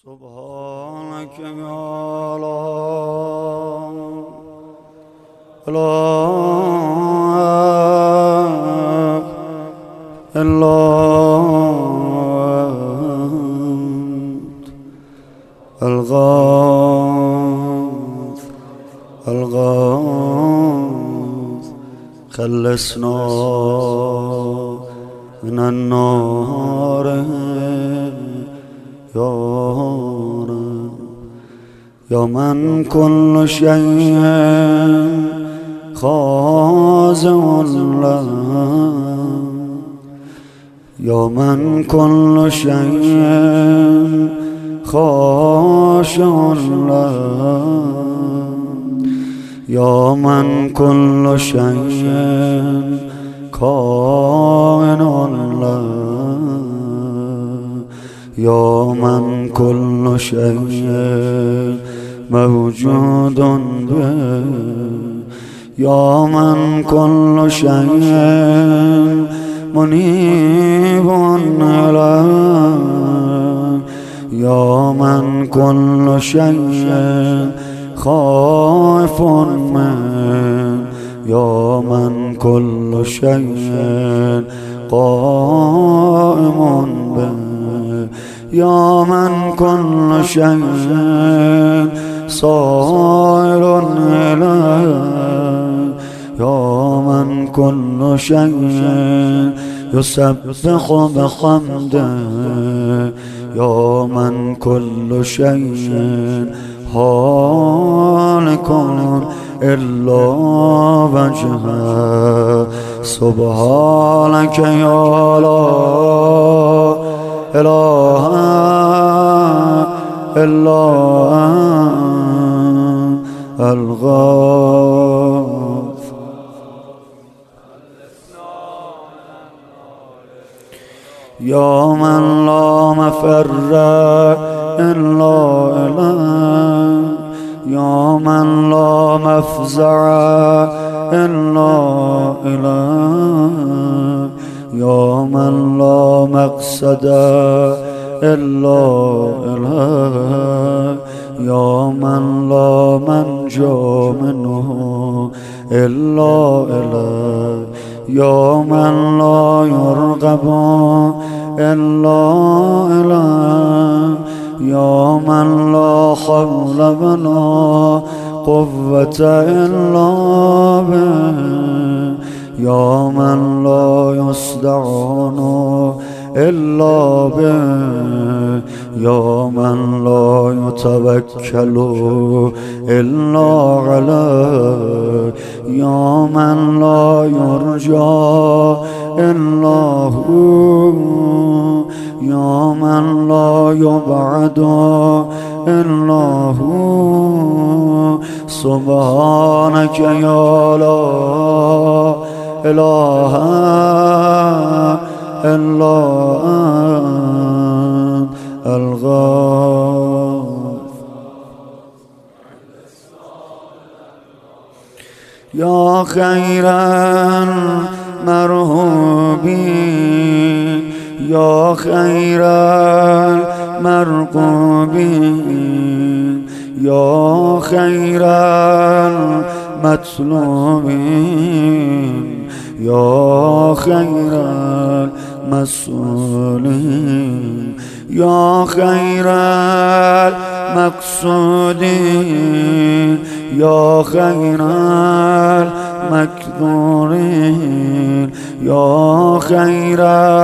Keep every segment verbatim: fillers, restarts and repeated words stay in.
سبحانك يا الله إلا أنت الغوث الغوث خلصنا من النار يا رب يا من كل شيء خاضع له يا من كل شيء خاشع له يا من كل شيء كائن له يا من كل شيء موجود به يا من كل شيء منيب إليه يا من كل شيء خائف منه يا من كل شيء قائم به يا من كل شيء صائر إليه يا من كل شيء يسبح بحمده يا من كل شيء هالك إلا وجهه سبحانك يا لا إله إلا أنت الغوث يا من لا مفر إلا إليه يا من لا مفزع إلا إليه يا من لا مقصد إلا إليه يا من لا منجو منه إلا إليه يا من لا يرغب إلا إليه يا من لا حول ولا قوة إلا به يا من لا يصدعون إلا به يا من لا يتوكل إلا عليه يا من لا يرجى إلا هو يا من لا يبعد إلا هو سبحانك يا لا إله إلا أنت الغوث يا خير المرهوبين يا خير المرقوبين يا خير المطلوبين يا خير المسؤولين يا خير المقصودين يا خير المكذورين يا خير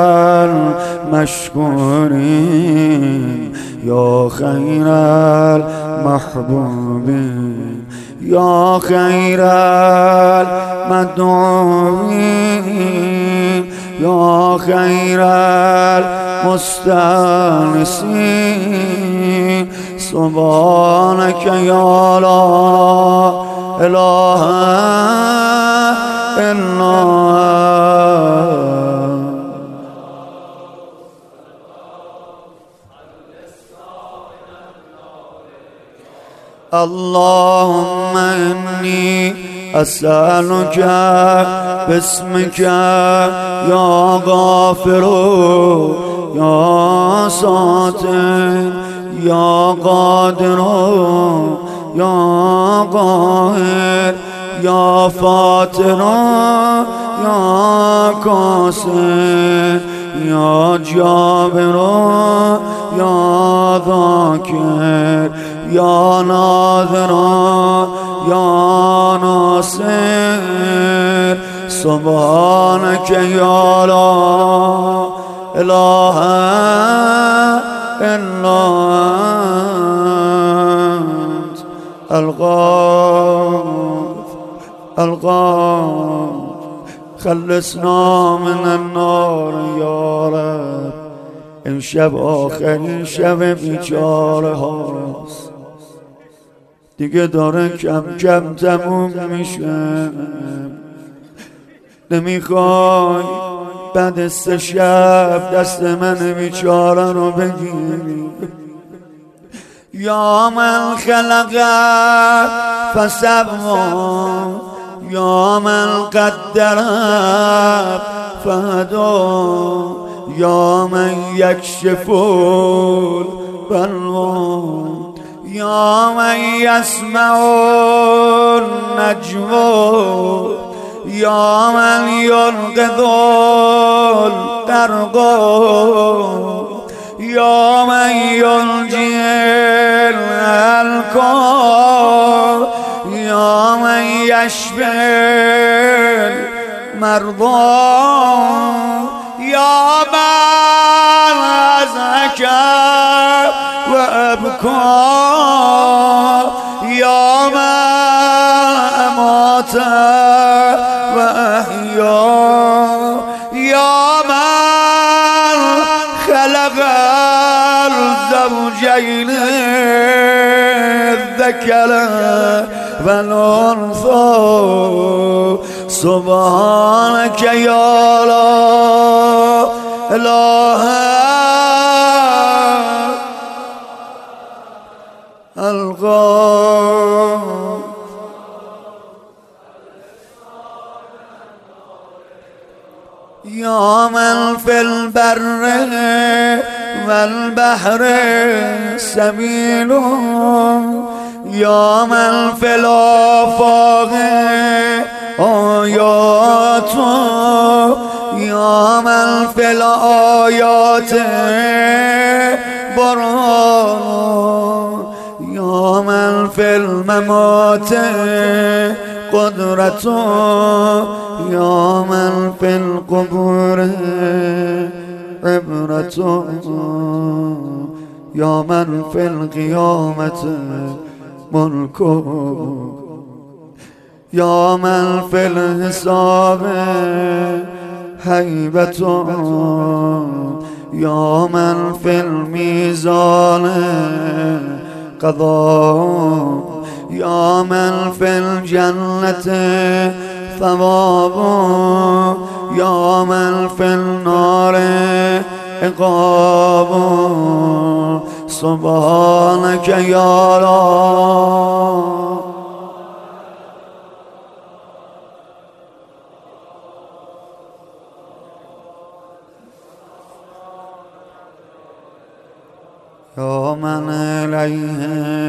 المشكورين يا خير المحبوبين يا خير المدعوين يا خير المستانسين سبحانك يا لا إله إلا اللهم إني أسألك باسمك يا غافر يا ساتر یا قادر یا قاهر یا فاطر یا کاسر یا جابر یا ذاکر یا ناظر یا ناصر سبحانك یا لا اله الا انت الغاف الغاف خلصنا من النار یا رب. امشب آخرین شب بیچاره هاست دیگه، داره کم کم تموم میشه. نمیخوای بعد سه شب دست من بیچاره رو بگیری. یا من خلق فسوا یا من قدر فهدا یا من یکشف البلوا یا من یسمع النجوا یا من ينقذ الغرقا یا من ينجي الهلكا یا من يشفي المرضى یا من أزكى وأبكى یا من أمات وأحيا یا من خلق الزوجين الذكر والأنثى سبحانك يا لا إله الغاف یا من في البر والبحر سبيل یا من في الآفاق آیات یا من في الآیات برهان یا من في الممات قدرت یا من في القبور عبرت یا من في القیامت ملک یا من في الحساب هیبت یا من في الميزان قضاء یا من في الجنة ثواب یا من في النار عقاب سبحانك یا لا یا من الیه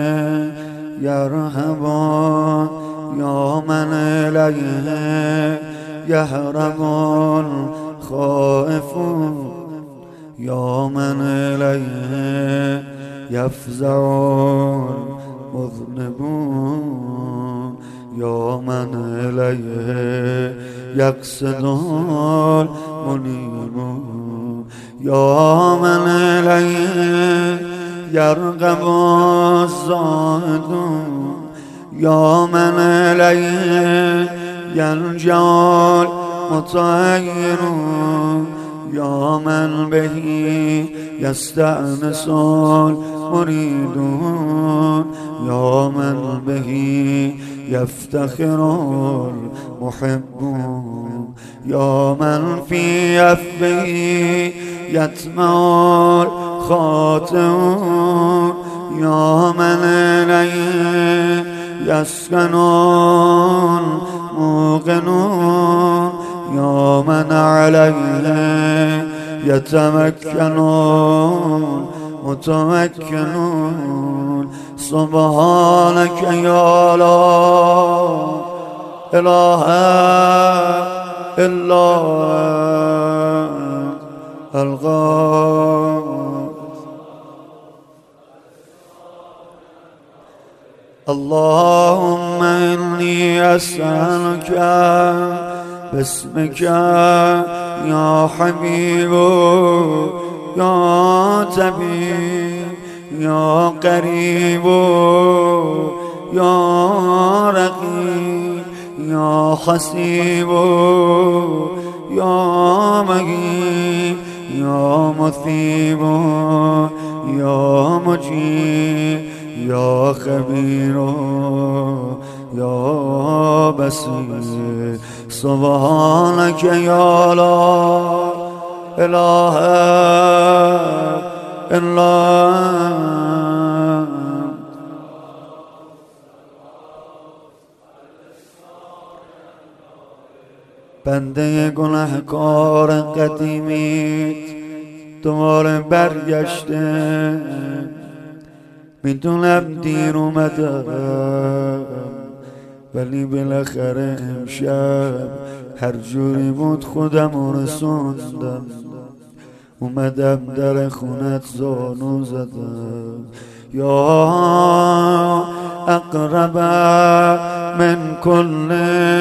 یرهب یا من الیه یهرب الخائف یا من الیه یفزع المذنبون یا من الیه یقصد المنیبون یا من الیه یرغب الزاهدون یا من الیه یلجأ المطهرون یا من به یستأنس المریدون یا من به یفتخر المحبون یا من فی عفوه یطمع الخاطئون یا من الیه یسکن الموقنون یا من علیه یتمکن متمكنون سبحانك يا لا إله إلا الغفور. اللهم إني أسألك باسمك يا حبيب يا طبيب يا قريب يا رقيب يا حسيب يا مجيب يا مثيب يا مجيب يا خبير يا بصير سبحانك يا لا إله إلا بنده گناهکار قدیمیت دوباره برگشته. میدونم دیر اومدم ولی بالاخره امشب هر جوری بود خودم رو رسوندم. اومدم در خونت زانو زدم یا اقرب من کل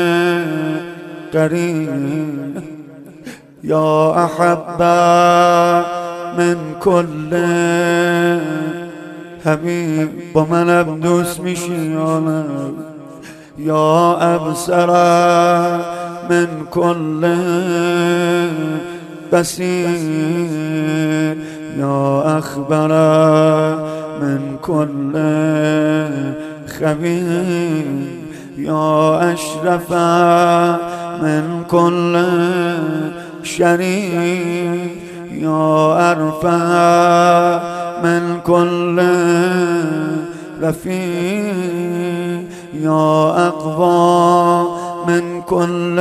قریب یا احب من کل حبیب. با منم دوست میشی یا نه؟ یا ابصر من کل بصیر یا اخبر من کل خبیر یا اشرف من کل شریف یا ارفع من کل رفیع یا اقوى من کل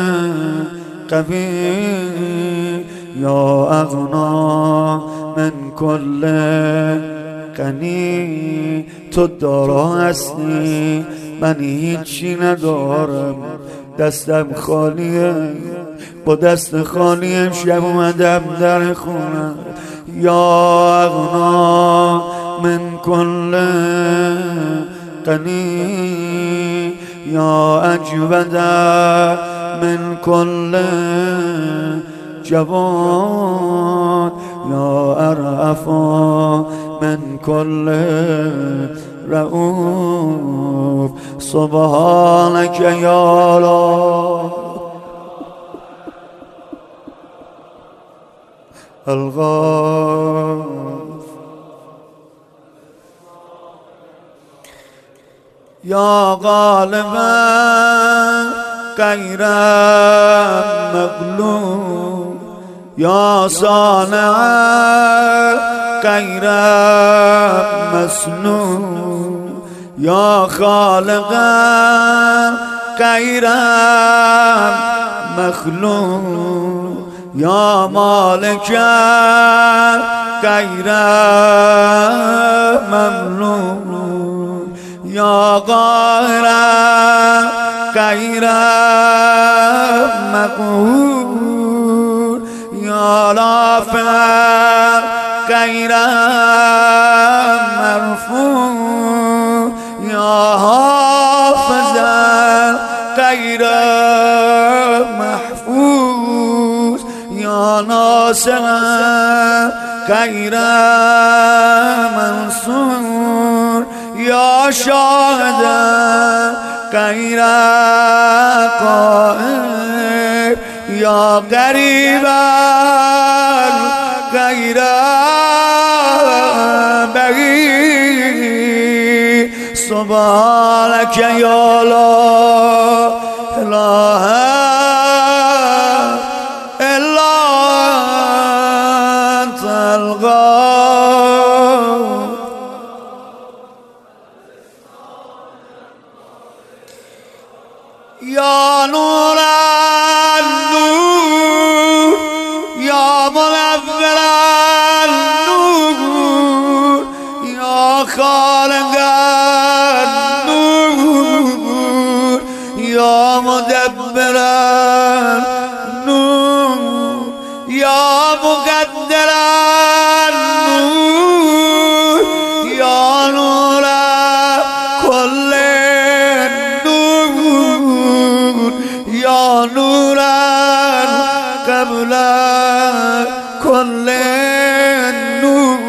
قوی یا اغنا من کل غنی. تو دارا هستی من هیچی ندارم، دستم خالیه، با دست خالی امشب اومدم در خونه. یا اغنا من کل غنی یا اجود من کل جواد یا ارعف من کل رؤوف. سبحانك یا لا الغفور. یا غالبا غیر مغلوب یا صانع غیر مسنون یا خالق غیر مخلوق یا مالک غیر مملوک یا قاهر غیر مقهور یا رافع غیر مرفوع یا حافظ غیر محفوظ یا ناصر غیر منصور یا شاهد غیر غائب یا قریب غیر بعید. سبحانك یا لا اله الا انت الغفور. یا نور النور یا منور النور يا خالق النور يا مدبر النور يا مقدر النور يا نور كل النور يا نور قبل كل النور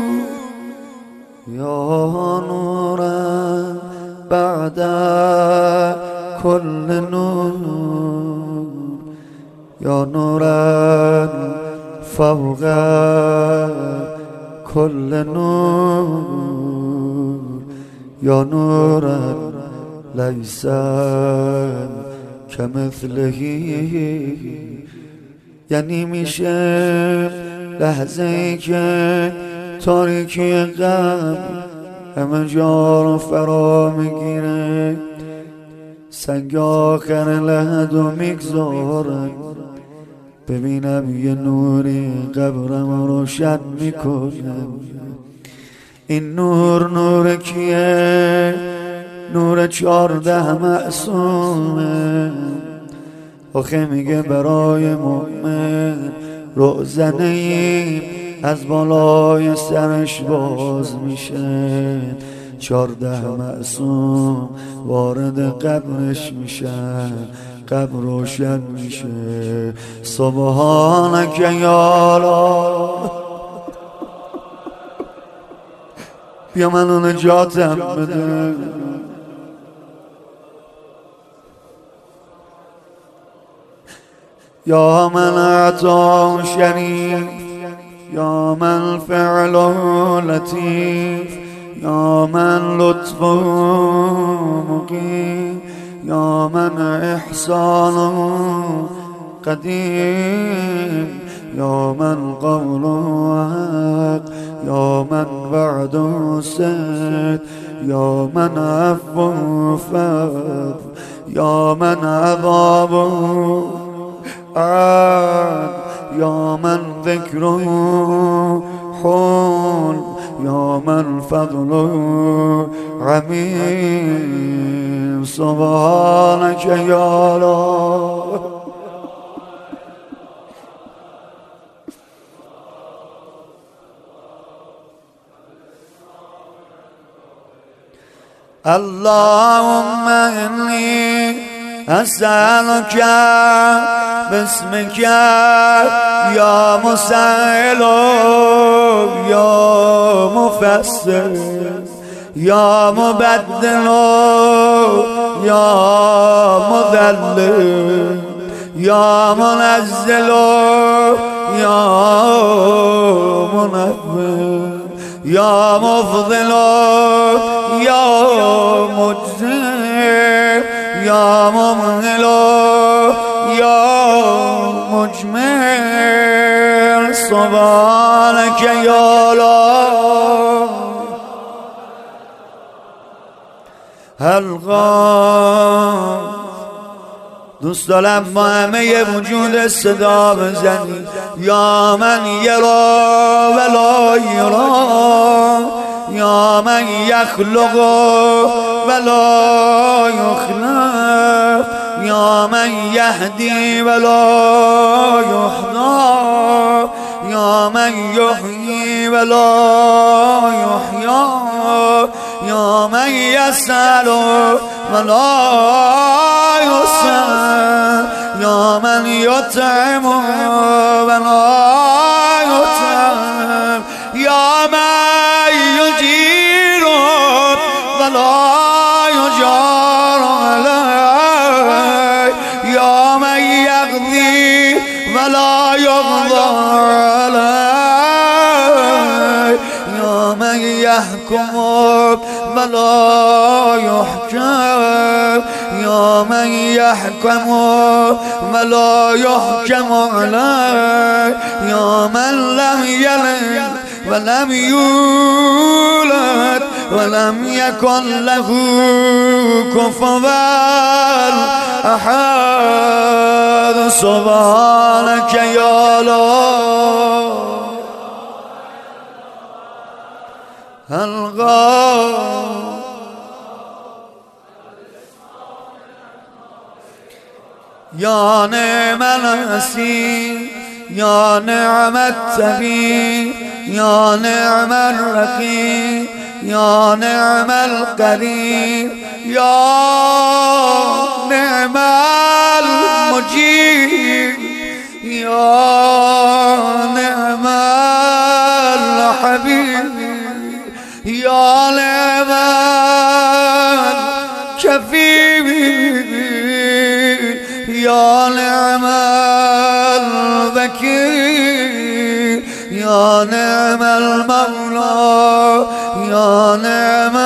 يا نورا بعد كل نور يا نورا فوق كل نور يا نورا ليس كمثله. یعنی میشه لحظه‌ای که تاریکی قبل همه جا رو فرا میگیره، سنگ آخر لحد رو میگذارم، ببینم یه نوری قبرم روشن میکنم. این نور نور کیه؟ نور چارده معصومه. آخه میگه برای مؤمن روزنه‌ای از بالای سرش باز میشه، چارده معصوم وارد قبرش میشن، قبر روشن میشه. سبحانک یا الله. بیا منو نجاتم بده. یا من عطا شریف یا من فعل لطیف یا من لطف مقیم یا من احسان قدیم یا من قول حق یا من وعد صدق یا من عفو فضل یا من عذاب عاد یا من ذکر حول یا من فضل عمیم. سبحانک یا الله. اللهم إني أسألك باسمك يا مسائل يا مفسر يا مبدل يا مذلل يا منزل يا منور يا مفضل يا مجزي يا ممهل يا مجمل. سبحانك يا الله. حلقا دوست دارم با همه وجود صدا بزنی. یا من یرا ولا یرا یا من یخلق ولا یخلق یا من یهدی ولا یهدی یا من یحیی ولا یحیی یا من یسأل ولا یسأل یا من یطعم ولا یطعم یا من یجیر ولا یجار علیه یا من یقضی ولا یقضى علیه یا من یحکم ولا یحکم یا من یحکم ولا یحکم علیه یا من لم یلد ولم یولد ولم یکن له کفوا احد. سبحانک یا الله. الغاف يا نعم النسير يا نعم التبي يا نعم الرقيب يا نعم القريب يا نعم المجيب يا نعم الحبيب يا نعم الكفيل يا نعم الوكيل يا نعم المولى يا نعم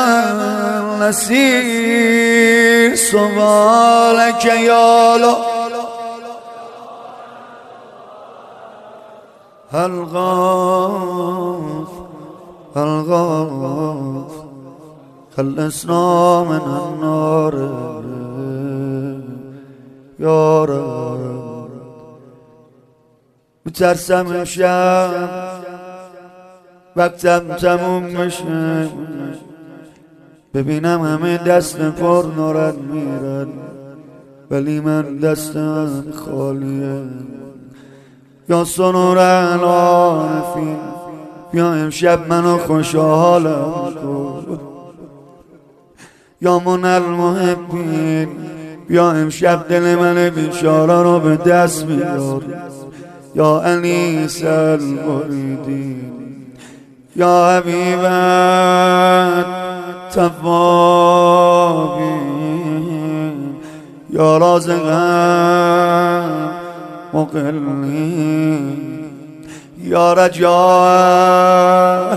النصير سبحانك يا الله الغاف الغاف خلصنا من النار یا رب. بترسم امشب وقتم تموم میشه ببینم همه دست پر نارن میرن ولی من دستم خالیه. یا سنور العارفین بیا امشب منو خوشحالم کن. یا من المحبین بیا امشب دل من بیچاره رو به دست بیار. یا انیس المریدین یا حبیبت توابین یا رازقم مقلین یا رجاء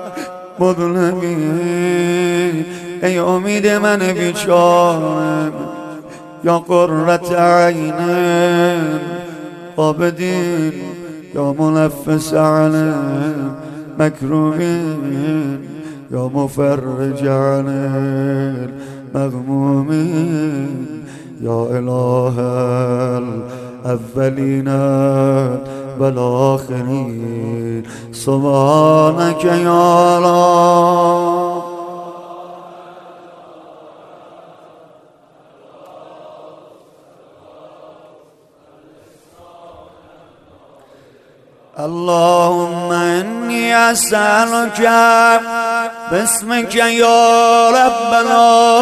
مظلمین ای امید من بیچارم یا قرة عین عابدین یا منفس علی مکروبین یا مفرج علی مغمومین یا اله الاولین والآخرین سبحانک یا الله. اللهم إني أسألك باسمك يا ربنا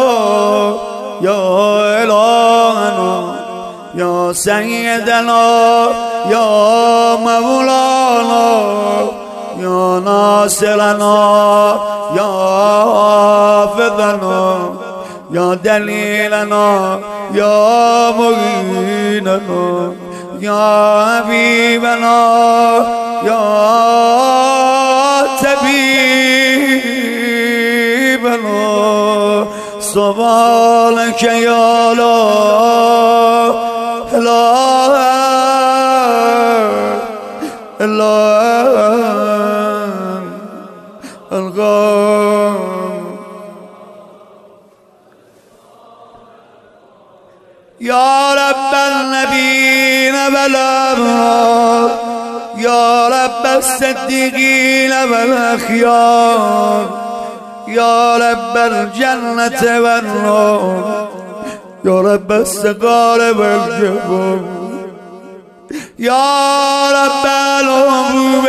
يا إلهنا يا سيدنا يا مولانا يا ناصرنا يا حافظنا يا دليلنا يا معيننا يا حبيبنا يا طبيبنا سبحانك يا الله لا إله الغام يا رب النبيين والأبرار يا رب الصديقين والأخيار يا رب الجنة والنار يا رب السقار والجبر يا رب الحبوب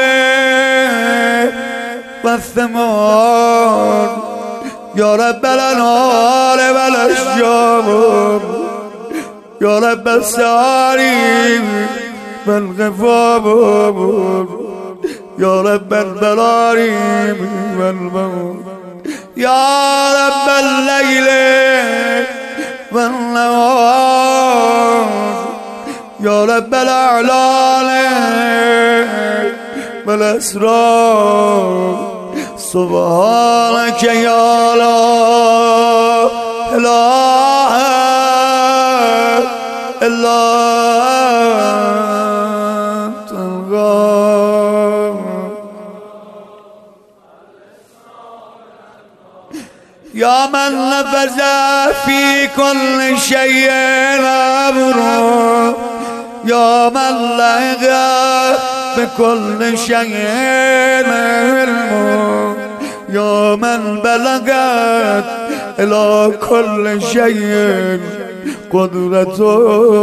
والثمار يا رب الأنهار والأشجار يا رب السعاريم والغفار يا رب البراريم والموت يا رب الليل والنهار يا رب الأعلال والأسرار سبحانك يا لا إله إلا أنت الغفور يا من نفذ في كل شيء أمره يا من لغى بكل شيء علمه یا من بلغت الى کل شیء قدرته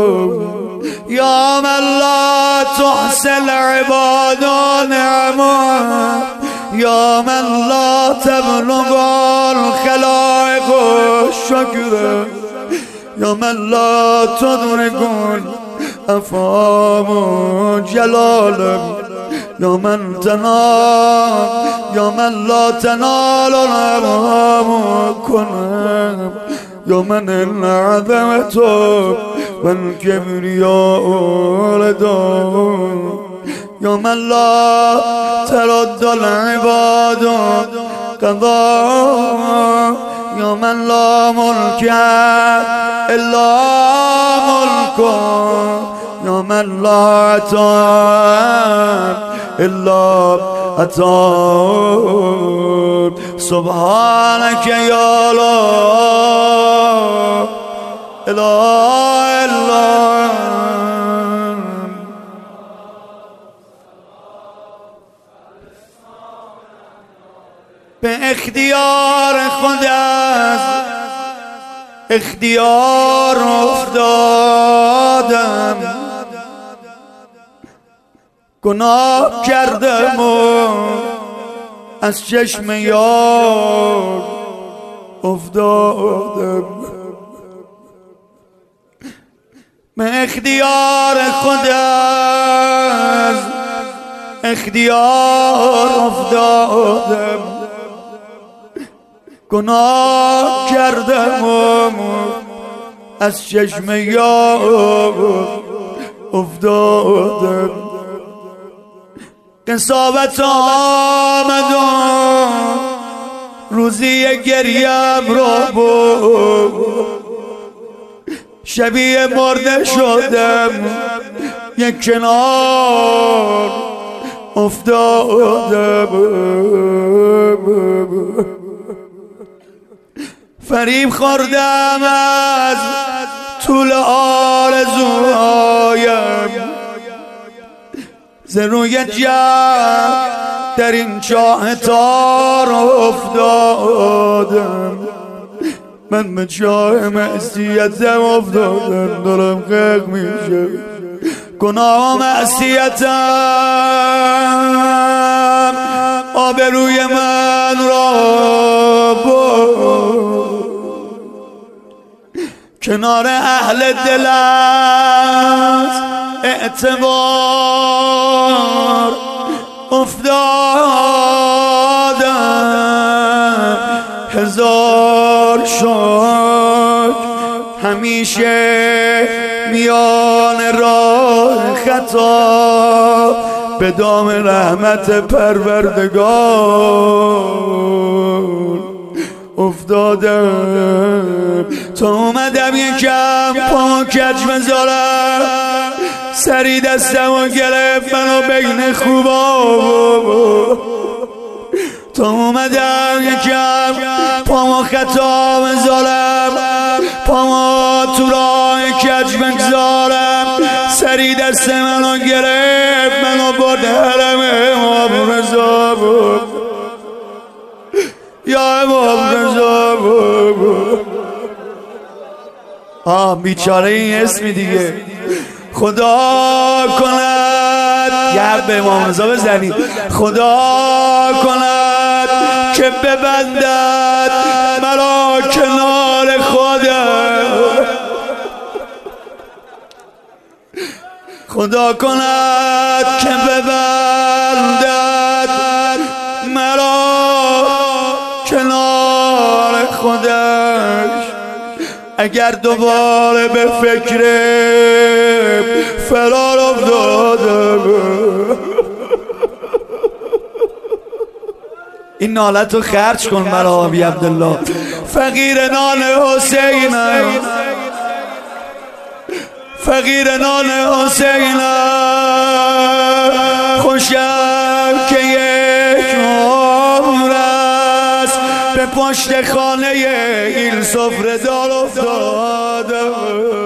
یا من لا تحصي العباد نعمه یا من لا تبلغ الخلائق الشكر یا من لا تدرك الافهام جلاله یا من تنال یا من لا تنال الافهام کنه یا من العظمت والكبرياء لداه یا من لا ترد العباد قضاء یا من لا ملك الا ملكه یا من لا عطاء الا عطاء سبحانك يا لا اله الا به اختیار خود از اختیار افتادم گناه کردم و از چشم یار افتادم به اختیار خود از اختیار افتادم گناه کردم و از چشم یار افتادم قساوت آمد و روزی گریم را بود شبیه مرده شدم یک کنار افتادم فریب خوردم از طول آرزوهایم ز روی جمع در این چاه تار افتادم من به چاه معصیتم افتادم دلم غرق میشه گناه و معصیتم آبروی من را برد کنار اهل دل است اعتبار افتادم هزار شکر همیشه میان راه خطا به دام رحمت پروردگار افتادم تا اومدم یکم پامو کج بذارم سری دستم و گرفت منو بین خوبا تا اومدم یکم پامو خطا بذارم پامو تو راه کج بگذارم سری دست منو گرفت منو برد حرم امام رضا بود یا امام رضا بود آه بیچاره این اسمی دیگه خدا کند یه حرف به امام رضا بزنید خدا کند که ببندد مرا کنار خودم خدا کند که ببندد مرا کنار خودش اگر دوباره به فکر فرار افتادم این نالت رو خرج کن برا آبی عبدالله فقیر نان حسینم فقیر نان حسینم خوشم که یک عمر است به پشت خانه این سفره دار افتادم